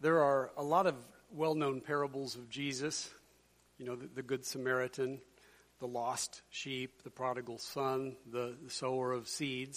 There are a lot of well-known parables of Jesus, you know, the Good Samaritan, the lost sheep, the prodigal son, the sower of seeds.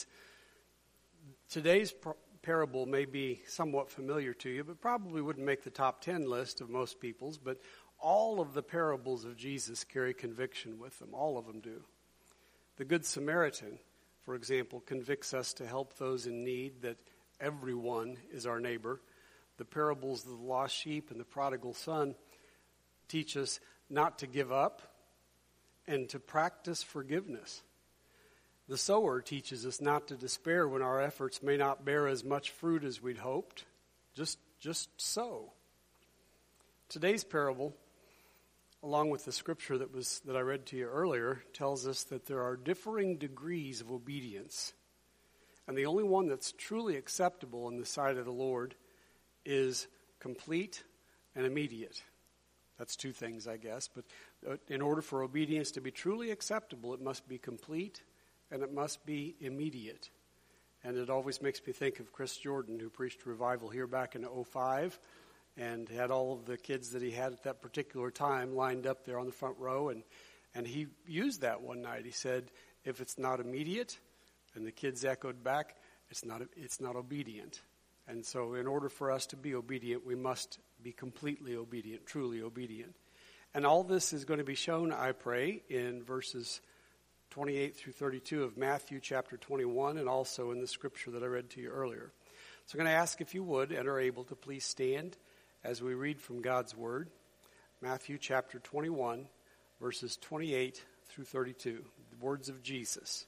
Today's parable may be somewhat familiar to you, but probably wouldn't make the top 10 list of most people's, but all of the parables of Jesus carry conviction with them. All of them do. The Good Samaritan, for example, convicts us to help those in need, that everyone is our neighbor. The parables of the lost sheep and the prodigal son teach us not to give up and to practice forgiveness. The sower teaches us not to despair when our efforts may not bear as much fruit as we'd hoped. Just sow. Today's parable, along with the scripture that I read to you earlier, tells us that there are differing degrees of obedience. And the only one that's truly acceptable in the sight of the Lord is complete and immediate. That's two things, I guess. But in order for obedience to be truly acceptable, it must be complete and it must be immediate. And it always makes me think of Chris Jordan, who preached revival here back in 2005 and had all of the kids that he had at that particular time lined up there on the front row. And he used that one night. He said, if it's not immediate, and the kids echoed back, it's not obedient. And so in order for us to be obedient, we must be completely obedient, truly obedient. And all this is going to be shown, I pray, in verses 28 through 32 of Matthew chapter 21, and also in the scripture that I read to you earlier. So I'm going to ask if you would and are able to please stand as we read from God's word. Matthew chapter 21, verses 28 through 32, the words of Jesus.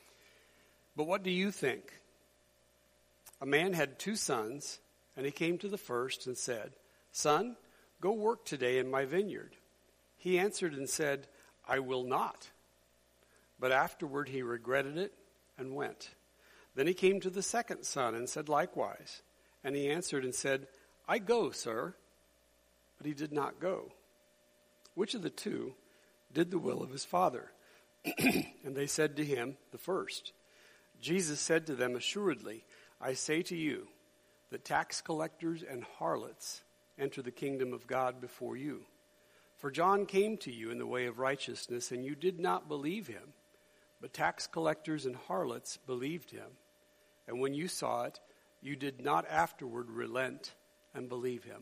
But what do you think? A man had 2 sons, and he came to the first and said, Son, go work today in my vineyard. He answered and said, I will not. But afterward he regretted it and went. Then he came to the second son and said likewise. And he answered and said, I go, sir. But he did not go. Which of the 2 did the will of his father? And they said to him, the first. Jesus said to them, assuredly, I say to you that tax collectors and harlots enter the kingdom of God before you. For John came to you in the way of righteousness, and you did not believe him. But tax collectors and harlots believed him. And when you saw it, you did not afterward relent and believe him.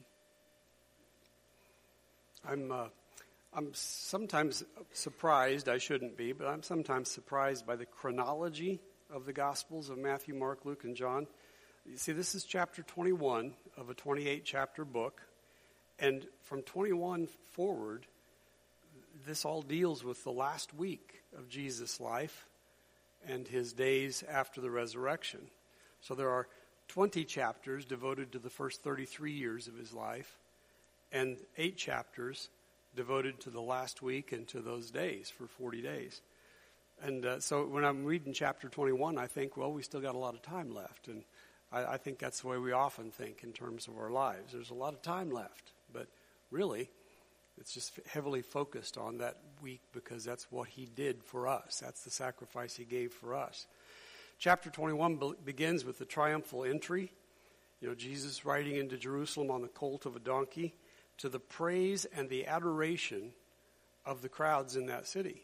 I'm sometimes surprised, I shouldn't be, but I'm sometimes surprised by the chronology of the Gospels of Matthew, Mark, Luke, and John. You see, this is chapter 21 of a 28-chapter book. And from 21 forward, this all deals with the last week of Jesus' life and his days after the resurrection. So there are 20 chapters devoted to the first 33 years of his life, and 8 chapters devoted to the last week and to those days for 40 days. And so when I'm reading chapter 21, I think, well, we still got a lot of time left. And I think that's the way we often think in terms of our lives. There's a lot of time left. But really, it's just heavily focused on that week because that's what he did for us. That's the sacrifice he gave for us. Chapter 21 begins with the triumphal entry. You know, Jesus riding into Jerusalem on the colt of a donkey, to the praise and the adoration of the crowds in that city.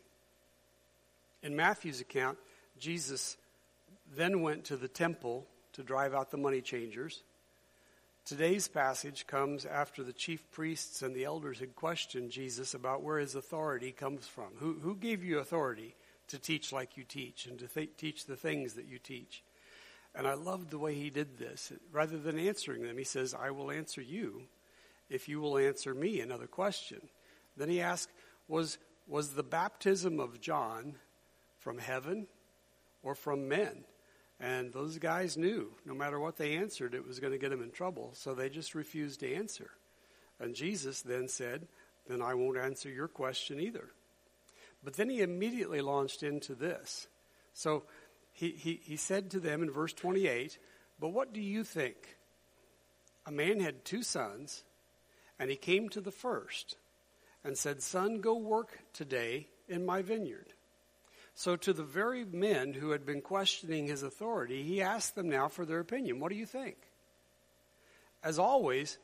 In Matthew's account, Jesus then went to the temple to drive out the money changers. Today's passage comes after the chief priests and the elders had questioned Jesus about where his authority comes from. Who gave you authority to teach like you teach and to teach the things that you teach? And I loved the way he did this. Rather than answering them, he says, I will answer you if you will answer me another question. Then he asked, was the baptism of John from heaven or from men? And those guys knew no matter what they answered, it was going to get them in trouble. So they just refused to answer. And Jesus then said, then I won't answer your question either. But then he immediately launched into this. So he said to them in verse 28, but what do you think? A man had 2 sons, and he came to the first and said, Son, go work today in my vineyard. So to the very men who had been questioning his authority, he asked them now for their opinion. What do you think? As always,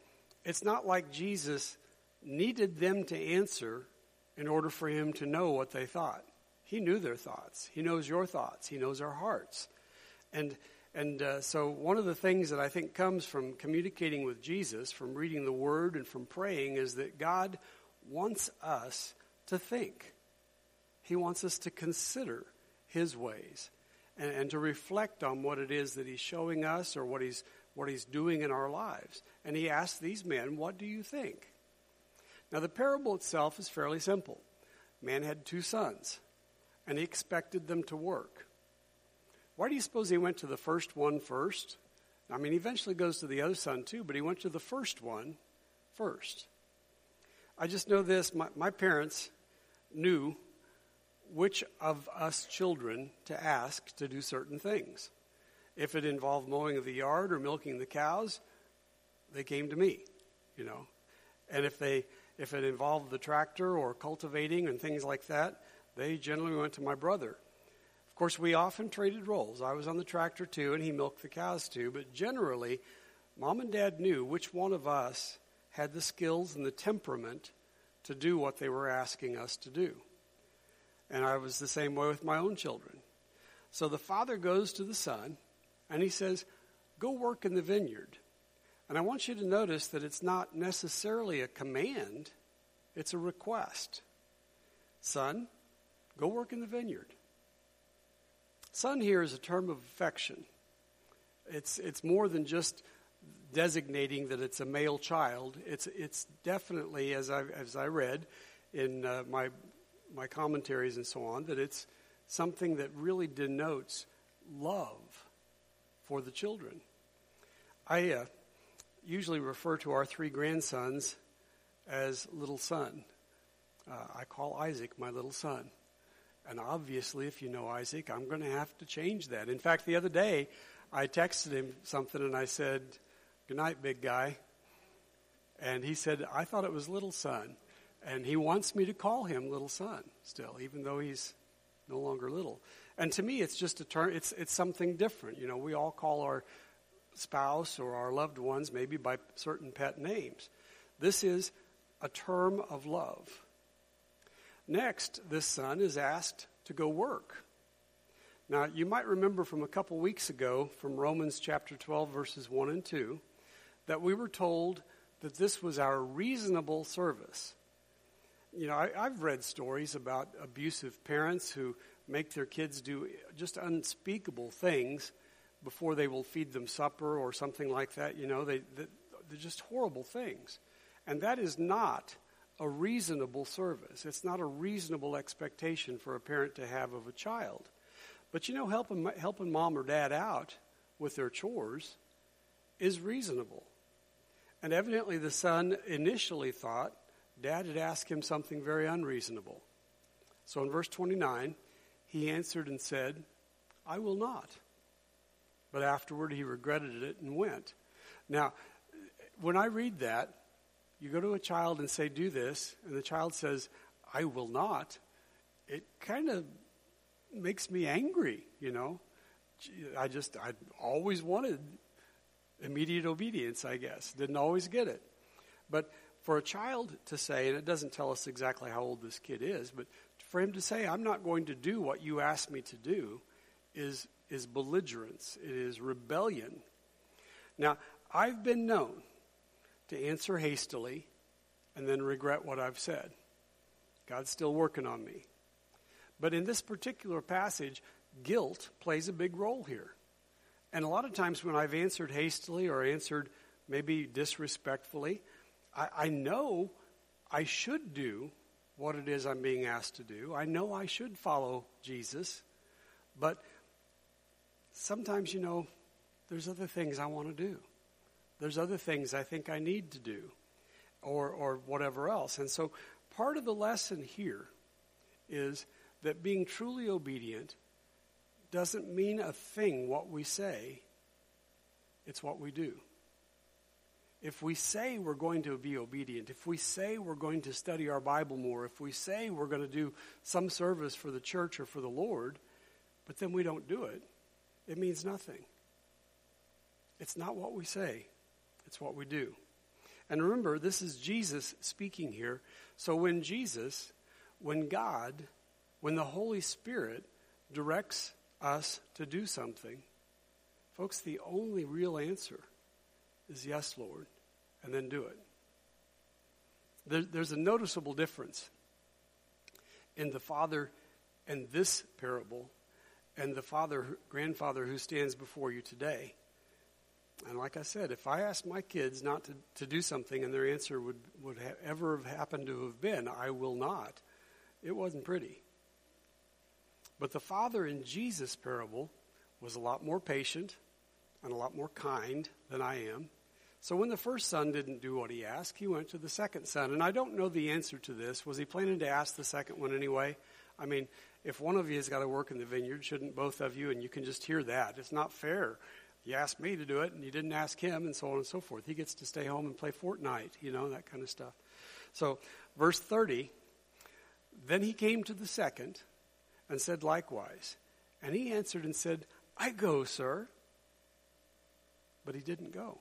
It's not like Jesus needed them to answer in order for him to know what they thought. He knew their thoughts. He knows your thoughts. He knows our hearts. And so one of the things that I think comes from communicating with Jesus, from reading the Word and from praying, is that God wants us to think. He wants us to consider his ways and to reflect on what it is that he's showing us or what he's doing in our lives. And he asked these men, what do you think? Now, the parable itself is fairly simple. Man had 2 sons, and he expected them to work. Why do you suppose he went to the first one first? I mean, he eventually goes to the other son too, but he went to the first one first. I just know this, my parents knew which of us children to ask to do certain things. If it involved mowing of the yard or milking the cows, they came to me, And if it involved the tractor or cultivating and things like that, they generally went to my brother. Of course, we often traded roles. I was on the tractor too, and he milked the cows too. But generally, Mom and Dad knew which one of us had the skills and the temperament to do what they were asking us to do. And I was the same way with my own children. So the father goes to the son, and he says, go work in the vineyard. And I want you to notice that it's not necessarily a command, it's a request. Son, go work in the vineyard. Son here is a term of affection. It's more than just designating that it's a male child. It's definitely, as I read in my commentaries and so on, that it's something that really denotes love for the children. I usually refer to our 3 grandsons as little son. I call Isaac my little son. And obviously, if you know Isaac, I'm going to have to change that. In fact, the other day, I texted him something and I said, good night, big guy. And he said, I thought it was little son. And he wants me to call him little son still, even though he's no longer little. And to me, it's just a term, it's something different. We all call our spouse or our loved ones maybe by certain pet names. This is a term of love. Next, this son is asked to go work. Now, you might remember from a couple weeks ago from Romans chapter 12, verses 1 and 2, that we were told that this was our reasonable service. I've read stories about abusive parents who make their kids do just unspeakable things before they will feed them supper or something like that. They're just horrible things. And that is not a reasonable service. It's not a reasonable expectation for a parent to have of a child. But helping mom or dad out with their chores is reasonable. And evidently the son initially thought Dad had asked him something very unreasonable. So in verse 29, he answered and said, I will not. But afterward he regretted it and went. Now, when I read that, you go to a child and say, do this, and the child says, I will not. It kind of makes me angry, I always wanted immediate obedience, I guess. Didn't always get it. But for a child to say, and it doesn't tell us exactly how old this kid is, but for him to say, I'm not going to do what you asked me to do, is belligerence. It is rebellion. Now, I've been known to answer hastily and then regret what I've said. God's still working on me. But in this particular passage, guilt plays a big role here. And a lot of times when I've answered hastily or answered maybe disrespectfully, I know I should do what it is I'm being asked to do. I know I should follow Jesus. But sometimes, there's other things I want to do. There's other things I think I need to do or whatever else. And so part of the lesson here is that being truly obedient doesn't mean a thing what we say. It's what we do. If we say we're going to be obedient, if we say we're going to study our Bible more, if we say we're going to do some service for the church or for the Lord, but then we don't do it, it means nothing. It's not what we say. It's what we do. And remember, this is Jesus speaking here. So when God, when the Holy Spirit directs us to do something, folks, the only real answer is yes, Lord, and then do it. There's a noticeable difference in the father in this parable and the grandfather who stands before you today. And like I said, if I ask my kids not to do something and their answer would ever have happened to have been, I will not, it wasn't pretty. But the father in Jesus' parable was a lot more patient and a lot more kind than I am. So when the first son didn't do what he asked, he went to the second son. And I don't know the answer to this. Was he planning to ask the second one anyway? I mean, if one of you has got to work in the vineyard, shouldn't both of you? And you can just hear that. It's not fair. You asked me to do it, and you didn't ask him, and so on and so forth. He gets to stay home and play Fortnite, that kind of stuff. So, verse 30, then he came to the second and said likewise. And he answered and said, I go, sir. But he didn't go.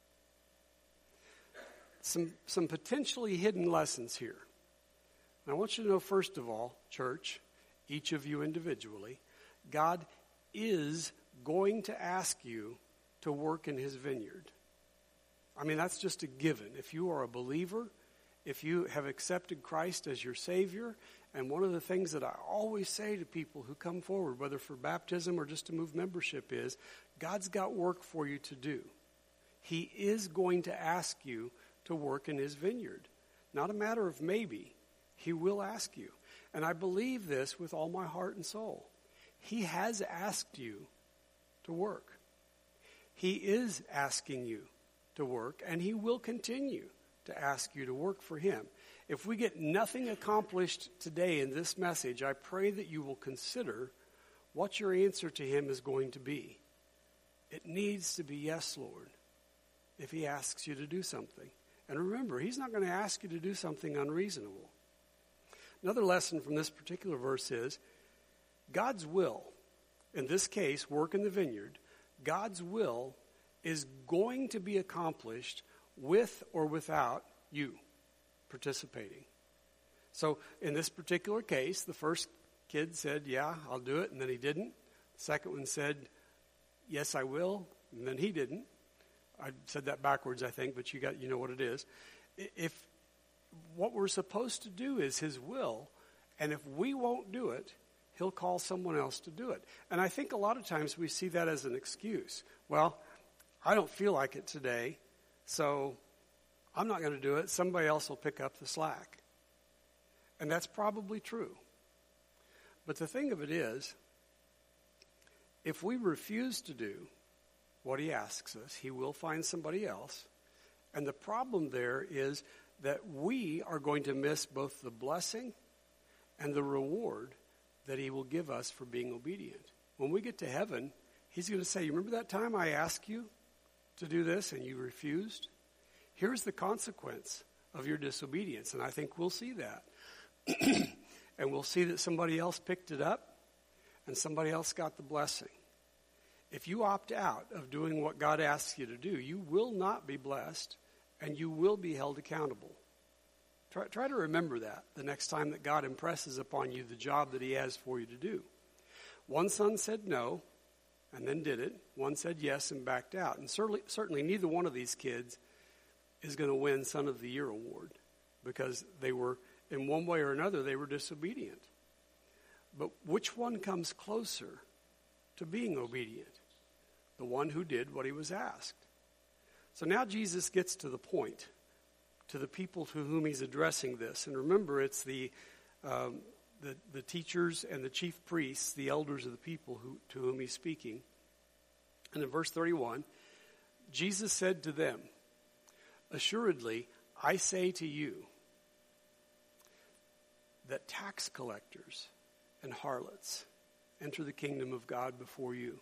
Some potentially hidden lessons here. And I want you to know, first of all, church, each of you individually, God is going to ask you to work in his vineyard. I mean, that's just a given. If you are a believer, if you have accepted Christ as your Savior, and one of the things that I always say to people who come forward, whether for baptism or just to move membership, is God's got work for you to do. He is going to ask you to work in his vineyard. Not a matter of maybe. He will ask you. And I believe this with all my heart and soul. He has asked you to work. He is asking you to work, and he will continue to ask you to work for him. If we get nothing accomplished today in this message, I pray that you will consider what your answer to him is going to be. It needs to be yes, Lord, if he asks you to do something. And remember, he's not going to ask you to do something unreasonable. Another lesson from this particular verse is God's will, in this case, work in the vineyard, God's will is going to be accomplished with or without you participating. So in this particular case, the first kid said, yeah, I'll do it, and then he didn't. The second one said, yes, I will, and then he didn't. I said that backwards, I think, but you know what it is. If what we're supposed to do is his will, and if we won't do it, he'll call someone else to do it. And I think a lot of times we see that as an excuse. Well, I don't feel like it today, so I'm not going to do it. Somebody else will pick up the slack. And that's probably true. But the thing of it is, if we refuse to do what he asks us, he will find somebody else. And the problem there is that we are going to miss both the blessing and the reward that he will give us for being obedient. When we get to heaven, he's going to say, you remember that time I asked you to do this and you refused? Here's the consequence of your disobedience. And I think we'll see that. And we'll see that somebody else picked it up and somebody else got the blessing. If you opt out of doing what God asks you to do, you will not be blessed and you will be held accountable. Try to remember that the next time that God impresses upon you the job that he has for you to do. One son said no and then did it. One said yes and backed out. And certainly neither one of these kids is going to win Son of the Year award because they were, in one way or another, they were disobedient. But which one comes closer to being obedient? The one who did what he was asked. So now Jesus gets to the point, to the people to whom he's addressing this. And remember, it's the teachers and the chief priests, the elders of the people to whom he's speaking. And in verse 31, Jesus said to them, assuredly, I say to you that tax collectors and harlots enter the kingdom of God before you.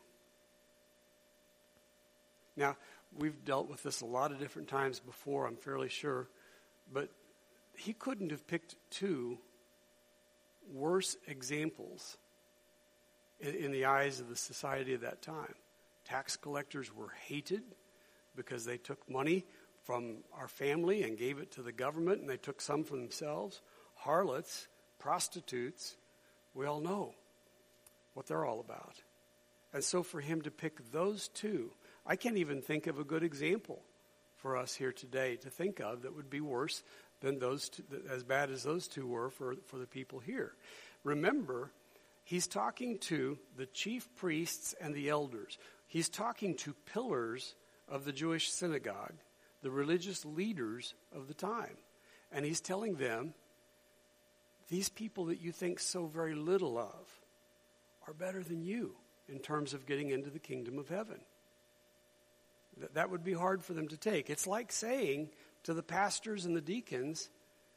Now, we've dealt with this a lot of different times before, I'm fairly sure, but he couldn't have picked two worse examples in the eyes of the society of that time. Tax collectors were hated because they took money from our family and gave it to the government, and they took some for themselves. Harlots, prostitutes, we all know what they're all about. And so for him to pick those two, I can't even think of a good example for us here today to think of that would be worse than those two, as bad as those two were for the people here. Remember, he's talking to the chief priests and the elders. He's talking to pillars of the Jewish synagogue, the religious leaders of the time. And he's telling them, these people that you think so very little of are better than you in terms of getting into the kingdom of heaven. That would be hard for them to take. It's like saying to the pastors and the deacons,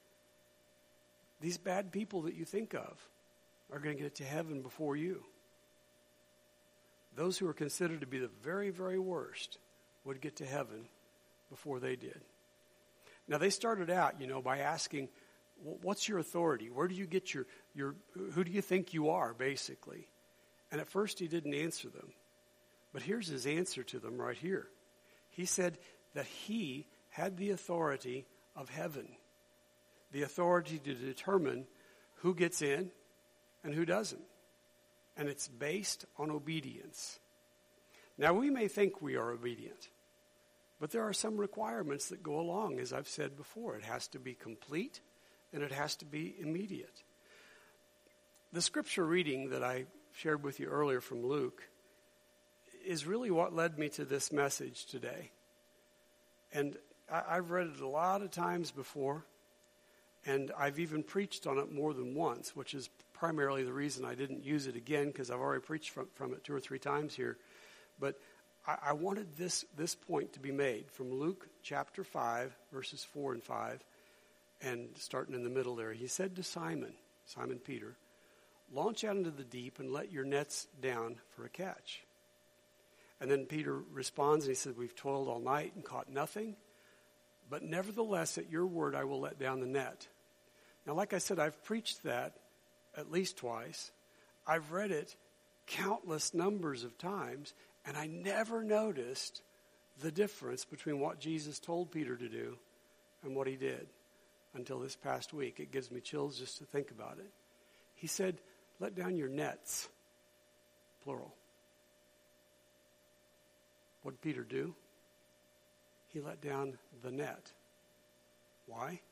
these bad people that you think of are going to get to heaven before you. Those who are considered to be the very, very worst would get to heaven before they did. Now, they started out, by asking, what's your authority? Where do you get your who do you think you are, basically? And at first he didn't answer them. But here's his answer to them right here. He said that he had the authority of heaven, the authority to determine who gets in and who doesn't. And it's based on obedience. Now, we may think we are obedient, but there are some requirements that go along, as I've said before. It has to be complete, and it has to be immediate. The scripture reading that I shared with you earlier from Luke is really what led me to this message today. And I've read it a lot of times before, and I've even preached on it more than once, which is primarily the reason I didn't use it again, because I've already preached from it 2 or 3 times here. But I wanted this point to be made from Luke chapter 5, verses 4 and 5, and starting in the middle there. He said to Simon Peter, "Launch out into the deep and let your nets down for a catch." And then Peter responds and he said, "We've toiled all night and caught nothing, but nevertheless at your word I will let down the net." Now, like I said, I've preached that at least twice. I've read it countless numbers of times, and I never noticed the difference between what Jesus told Peter to do and what he did until this past week. It gives me chills just to think about it. He said, "Let down your nets," plural. What did Peter do? He let down the net. Why?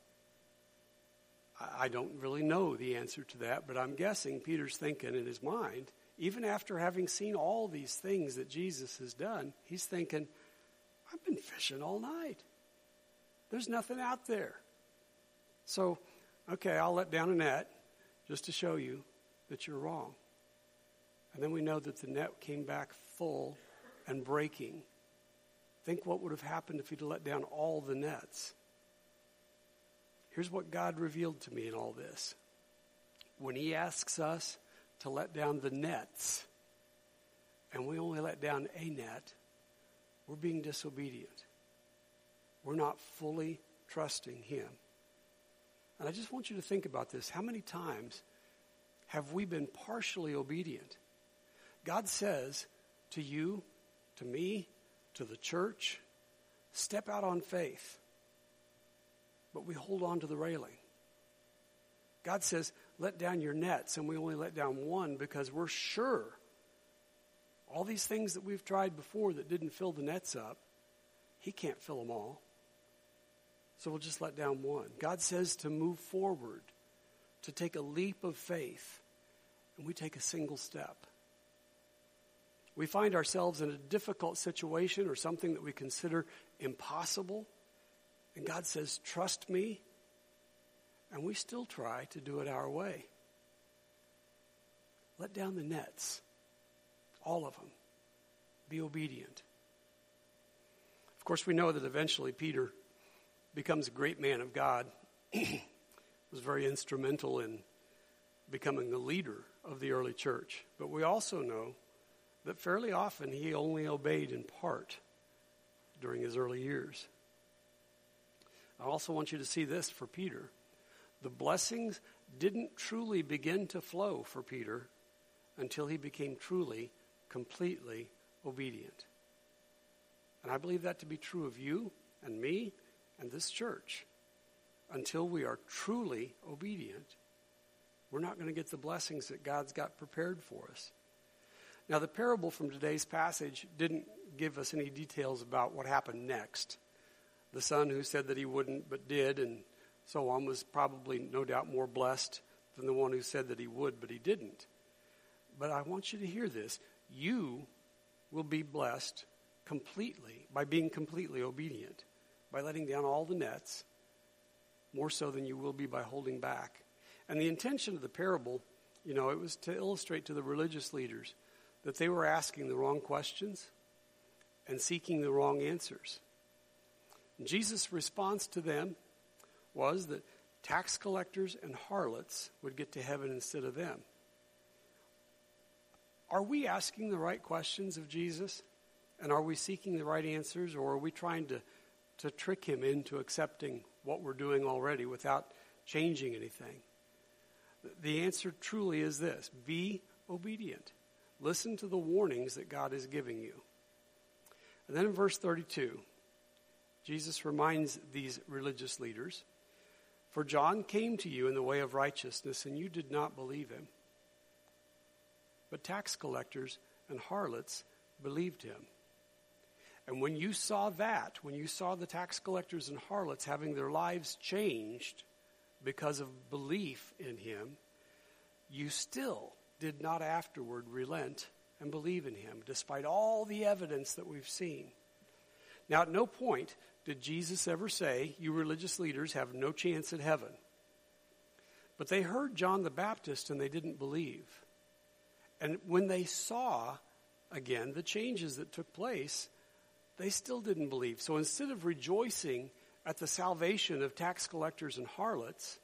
I don't really know the answer to that, but I'm guessing Peter's thinking in his mind, even after having seen all these things that Jesus has done, he's thinking, I've been fishing all night. There's nothing out there. So, okay, I'll let down a net just to show you that you're wrong. And then we know that the net came back full and breaking. Think what would have happened if he'd let down all the nets. Here's what God revealed to me in all this. When he asks us to let down the nets, and we only let down a net, we're being disobedient. We're not fully trusting him. And I just want you to think about this. How many times have we been partially obedient? God says to you, to me, to the church, step out on faith. But we hold on to the railing. God says, let down your nets, and we only let down one because we're sure all these things that we've tried before that didn't fill the nets up, he can't fill them all. So we'll just let down one. God says to move forward, to take a leap of faith, and we take a single step. We find ourselves in a difficult situation or something that we consider impossible, and God says, trust me, and we still try to do it our way. Let down the nets, all of them. Be obedient. Of course, we know that eventually Peter becomes a great man of God. Was very instrumental in becoming the leader of the early church. But we also know that fairly often he only obeyed in part during his early years. I also want you to see this for Peter. The blessings didn't truly begin to flow for Peter until he became truly, completely obedient. And I believe that to be true of you and me and this church, until we are truly obedient, we're not going to get the blessings that God's got prepared for us. Now, the parable from today's passage didn't give us any details about what happened next. The son who said that he wouldn't but did and so on was probably, no doubt, more blessed than the one who said that he would but he didn't. But I want you to hear this. You will be blessed completely by being completely obedient, by letting down all the nets, more so than you will be by holding back. And the intention of the parable, it was to illustrate to the religious leaders that they were asking the wrong questions and seeking the wrong answers. And Jesus' response to them was that tax collectors and harlots would get to heaven instead of them. Are we asking the right questions of Jesus? And are we seeking the right answers? Or are we trying to trick him into accepting what we're doing already without changing anything? The answer truly is this: be obedient. Listen to the warnings that God is giving you. And then in verse 32, Jesus reminds these religious leaders, "For John came to you in the way of righteousness, and you did not believe him. But tax collectors and harlots believed him." And when you saw the tax collectors and harlots having their lives changed because of belief in him, you still did not afterward relent and believe in him, despite all the evidence that we've seen. Now, at no point did Jesus ever say, "You religious leaders have no chance at heaven." But they heard John the Baptist and they didn't believe. And when they saw, again, the changes that took place, they still didn't believe. So instead of rejoicing at the salvation of tax collectors and harlots,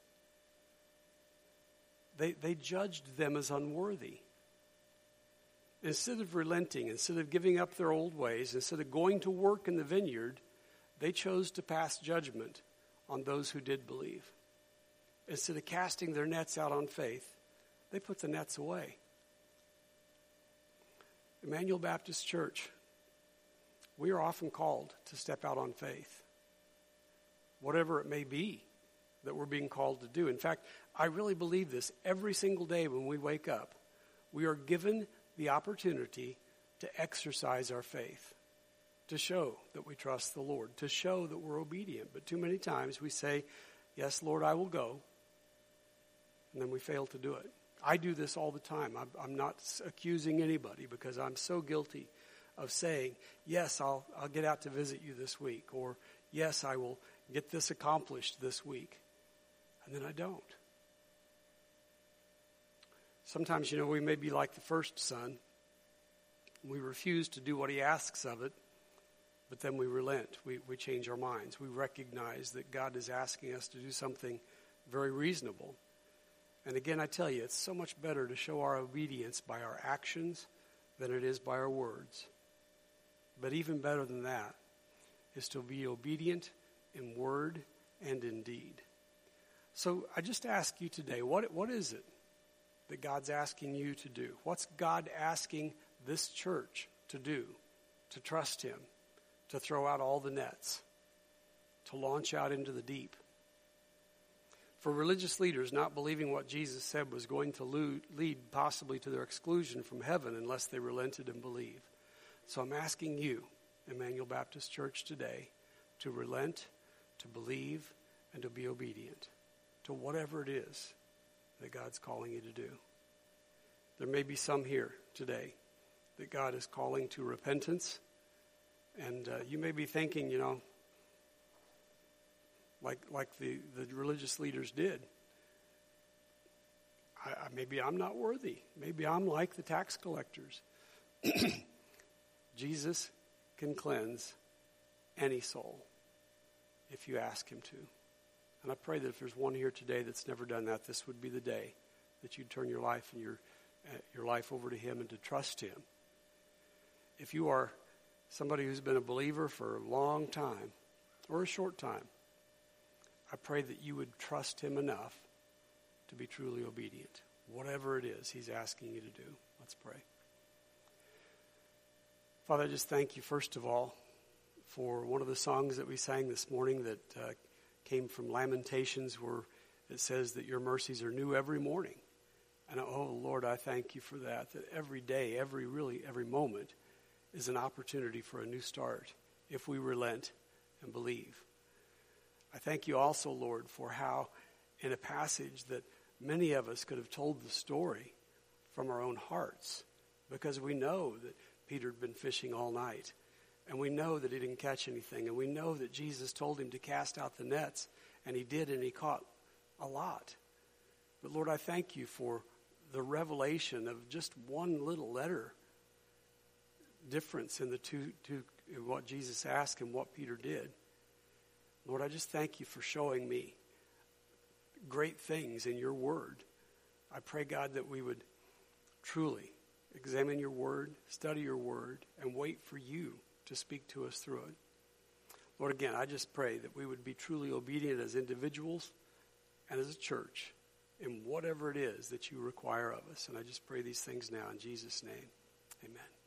they judged them as unworthy. Instead of relenting, instead of giving up their old ways, instead of going to work in the vineyard, they chose to pass judgment on those who did believe. Instead of casting their nets out on faith, they put the nets away. Emmanuel Baptist Church, we are often called to step out on faith, whatever it may be that we're being called to do. In fact, I really believe this. Every single day when we wake up, we are given the opportunity to exercise our faith, to show that we trust the Lord, to show that we're obedient. But too many times we say, "Yes, Lord, I will go," and then we fail to do it. I do this all the time. I'm not accusing anybody because I'm so guilty of saying, "Yes, I'll get out to visit you this week," or "Yes, I will get this accomplished this week," and then I don't. Sometimes, we may be like the first son. We refuse to do what he asks of it, but then we relent. We change our minds. We recognize that God is asking us to do something very reasonable. And again, I tell you, it's so much better to show our obedience by our actions than it is by our words. But even better than that is to be obedient in word and in deed. So I just ask you today, what is it that God's asking you to do? What's God asking this church to do? To trust him, to throw out all the nets, to launch out into the deep. For religious leaders, not believing what Jesus said was going to lead possibly to their exclusion from heaven unless they relented and believed. So I'm asking you, Emmanuel Baptist Church, today to relent, to believe, and to be obedient to whatever it is that God's calling you to do. There may be some here today that God is calling to repentance, and you may be thinking, like the religious leaders did. Maybe I'm not worthy. Maybe I'm like the tax collectors. Jesus can cleanse any soul if you ask him to. And I pray that if there's one here today that's never done that, this would be the day that you'd turn your life and your life over to him and to trust him. If you are somebody who's been a believer for a long time or a short time, I pray that you would trust him enough to be truly obedient, whatever it is he's asking you to do. Let's pray. Father, I just thank you, first of all, for one of the songs that we sang this morning that came from Lamentations, where it says that your mercies are new every morning. And oh, Lord, I thank you for that every day, every moment is an opportunity for a new start if we relent and believe. I thank you also, Lord, for how in a passage that many of us could have told the story from our own hearts, because we know that Peter had been fishing all night, and we know that he didn't catch anything, and we know that Jesus told him to cast out the nets, and he did, and he caught a lot. But Lord, I thank you for the revelation of just one little letter difference in the two what Jesus asked and what Peter did. Lord, I just thank you for showing me great things in your word. I pray, God, that we would truly examine your word, study your word, and wait for you to speak to us through it. Lord, again, I just pray that we would be truly obedient as individuals and as a church in whatever it is that you require of us. And I just pray these things now in Jesus' name. Amen.